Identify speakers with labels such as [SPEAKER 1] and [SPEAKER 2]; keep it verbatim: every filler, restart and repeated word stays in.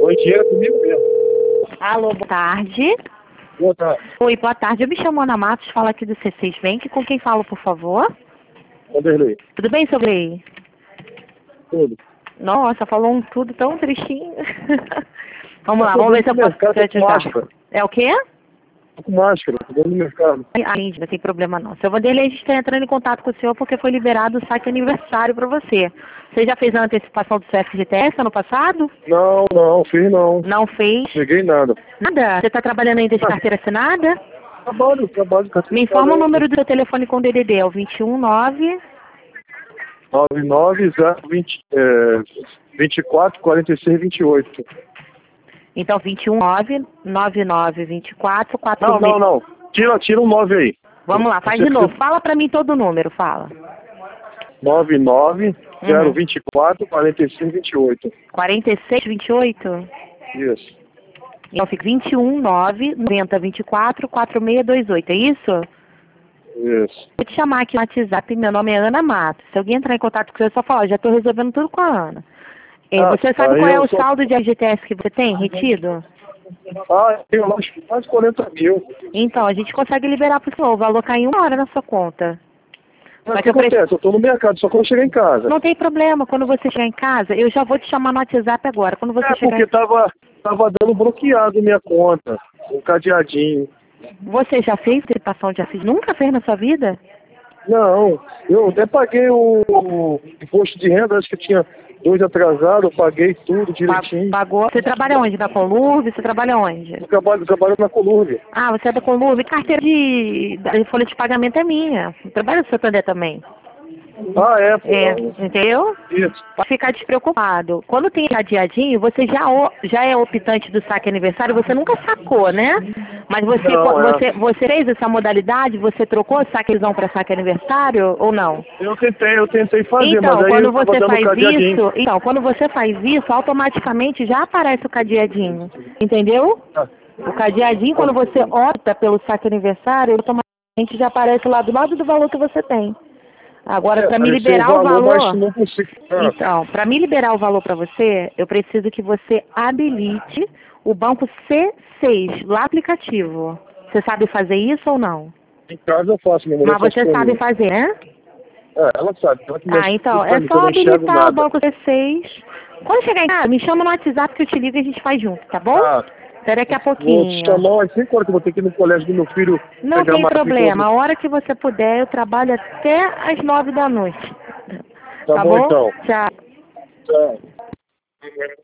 [SPEAKER 1] Oi, dinheiro é comigo mesmo.
[SPEAKER 2] Alô, boa tarde.
[SPEAKER 1] Boa tarde.
[SPEAKER 2] Oi, boa tarde. Eu me chamo Ana Matos, falo aqui do C seis Bank. Com quem falo, por favor?
[SPEAKER 1] Vanderlei.
[SPEAKER 2] Tudo bem, seu Grey?
[SPEAKER 1] Tudo.
[SPEAKER 2] Nossa, falou um tudo tão tristinho. Vamos
[SPEAKER 1] Eu
[SPEAKER 2] lá,
[SPEAKER 1] tô
[SPEAKER 2] vamos ver
[SPEAKER 1] dentro
[SPEAKER 2] se eu
[SPEAKER 1] do
[SPEAKER 2] posso
[SPEAKER 1] mercado,
[SPEAKER 2] te
[SPEAKER 1] tô com
[SPEAKER 2] ajudar.
[SPEAKER 1] máscara.
[SPEAKER 2] É o quê?
[SPEAKER 1] Tô com máscara, tô dentro do mercado.
[SPEAKER 2] Ah, gente, não tem problema não. Seu Vanderlei, a gente está entrando em contato com o senhor porque foi liberado o saque aniversário para você. Você já fez a antecipação do seu F G T S ano passado?
[SPEAKER 1] Não, não, fiz não.
[SPEAKER 2] Não fez?
[SPEAKER 1] Cheguei nada.
[SPEAKER 2] Nada? Você está trabalhando ainda de
[SPEAKER 1] Ah,
[SPEAKER 2] carteira assinada?
[SPEAKER 1] trabalho, trabalho,
[SPEAKER 2] Me
[SPEAKER 1] certificado
[SPEAKER 2] informa o
[SPEAKER 1] ainda.
[SPEAKER 2] número do seu telefone com D D D, é o vinte e um nove...
[SPEAKER 1] nove nove zero vinte, é, vinte e quatro, quarenta e seis, vinte e oito.
[SPEAKER 2] Então, vinte e um nove nove nove vinte e quatro
[SPEAKER 1] Não, não,
[SPEAKER 2] quarenta e seis.
[SPEAKER 1] não. Tira, tira um nove aí.
[SPEAKER 2] Vamos lá, faz
[SPEAKER 1] Você
[SPEAKER 2] de novo.
[SPEAKER 1] precisa-
[SPEAKER 2] Fala pra mim todo o número, fala.
[SPEAKER 1] nove nove zero
[SPEAKER 2] Uhum.
[SPEAKER 1] vinte e quatro, quarenta e seis, vinte e oito.
[SPEAKER 2] quarenta e seis vinte e oito?
[SPEAKER 1] Isso.
[SPEAKER 2] Então fica vinte e um nove noventa vinte e quatro quarenta e seis vinte e oito, é isso?
[SPEAKER 1] Isso.
[SPEAKER 2] Vou te chamar aqui no WhatsApp, meu nome é Ana Matos. Se alguém entrar em contato com você, é só falar, ó, já estou resolvendo tudo com a Ana. É,
[SPEAKER 1] Ah,
[SPEAKER 2] você sabe
[SPEAKER 1] aí
[SPEAKER 2] qual é
[SPEAKER 1] eu
[SPEAKER 2] o
[SPEAKER 1] sou...
[SPEAKER 2] saldo de F G T S que você tem retido?
[SPEAKER 1] Ah, eu tenho lá uns quase quarenta mil.
[SPEAKER 2] Então, a gente consegue liberar para o senhor, vai alocar em uma hora na sua conta.
[SPEAKER 1] Mas
[SPEAKER 2] Só
[SPEAKER 1] o
[SPEAKER 2] que
[SPEAKER 1] que
[SPEAKER 2] eu preciso...
[SPEAKER 1] acontece? Eu tô no mercado, só quando eu chegar em casa.
[SPEAKER 2] Não tem problema, quando você chegar em casa, eu já vou te chamar no WhatsApp agora. Quando você
[SPEAKER 1] É
[SPEAKER 2] chegar
[SPEAKER 1] porque
[SPEAKER 2] em...
[SPEAKER 1] tava, tava dando bloqueado minha conta. Um cadeadinho.
[SPEAKER 2] Você já fez antecipação de Assis? Nunca fez na sua vida?
[SPEAKER 1] Não, eu até paguei o, o imposto de renda, acho que tinha dois atrasados, eu paguei tudo
[SPEAKER 2] Pa-
[SPEAKER 1] direitinho.
[SPEAKER 2] Pagou. Você trabalha onde? Na Colurve? Você trabalha onde?
[SPEAKER 1] Eu trabalho, eu trabalho na Colurbe.
[SPEAKER 2] Ah, você é da Colurve. Carteira de... de folha de pagamento é minha. Eu trabalho no Santander também.
[SPEAKER 1] Ah, é, pô.
[SPEAKER 2] É, entendeu?
[SPEAKER 1] Isso.
[SPEAKER 2] Pode ficar despreocupado. Quando tem cadeadinho, você já, o- já é optante do saque aniversário, você nunca sacou, né? Mas você,
[SPEAKER 1] Não, é.
[SPEAKER 2] você, você fez essa modalidade? Você trocou saquezão para saque aniversário ou não?
[SPEAKER 1] Eu tentei, eu tentei fazer,
[SPEAKER 2] Então,
[SPEAKER 1] mas aí
[SPEAKER 2] quando
[SPEAKER 1] eu tava
[SPEAKER 2] você
[SPEAKER 1] dando
[SPEAKER 2] faz
[SPEAKER 1] cadeadinho.
[SPEAKER 2] isso, então, quando você faz isso, automaticamente já aparece o cadeadinho. Entendeu?
[SPEAKER 1] Ah,
[SPEAKER 2] O cadeadinho, quando você opta pelo saque aniversário, automaticamente já aparece lá do lado do valor que você tem. Agora,
[SPEAKER 1] é,
[SPEAKER 2] para me
[SPEAKER 1] apareceu o
[SPEAKER 2] liberar o
[SPEAKER 1] valor, mas
[SPEAKER 2] valor,
[SPEAKER 1] não consigo. Ah,
[SPEAKER 2] então, para me liberar o valor para você, eu preciso que você habilite o banco C seis, lá no aplicativo. Você sabe fazer isso ou não?
[SPEAKER 1] em casa eu faço, minha mulher
[SPEAKER 2] Mas
[SPEAKER 1] faz
[SPEAKER 2] você
[SPEAKER 1] por
[SPEAKER 2] sabe
[SPEAKER 1] mim.
[SPEAKER 2] fazer, né?
[SPEAKER 1] É, ela sabe, ela que
[SPEAKER 2] Ah,
[SPEAKER 1] mexe
[SPEAKER 2] então,
[SPEAKER 1] tudo pra
[SPEAKER 2] é
[SPEAKER 1] mim, que eu
[SPEAKER 2] só
[SPEAKER 1] não enxergo
[SPEAKER 2] habilitar o
[SPEAKER 1] nada.
[SPEAKER 2] banco C seis. Quando chegar em casa, me chama no WhatsApp que eu te ligo e a gente faz junto, tá bom?
[SPEAKER 1] Ah,
[SPEAKER 2] Até daqui a
[SPEAKER 1] vou te
[SPEAKER 2] pouquinho.
[SPEAKER 1] chamar às cinco horas que eu vou ter que ir no colégio do meu filho
[SPEAKER 2] Não
[SPEAKER 1] pegar a
[SPEAKER 2] tem
[SPEAKER 1] matrícula
[SPEAKER 2] problema.
[SPEAKER 1] do...
[SPEAKER 2] A hora que você puder, eu trabalho até às nove da noite.
[SPEAKER 1] Tá
[SPEAKER 2] Tá
[SPEAKER 1] bom
[SPEAKER 2] bom?
[SPEAKER 1] então.
[SPEAKER 2] Tchau.
[SPEAKER 1] Tchau.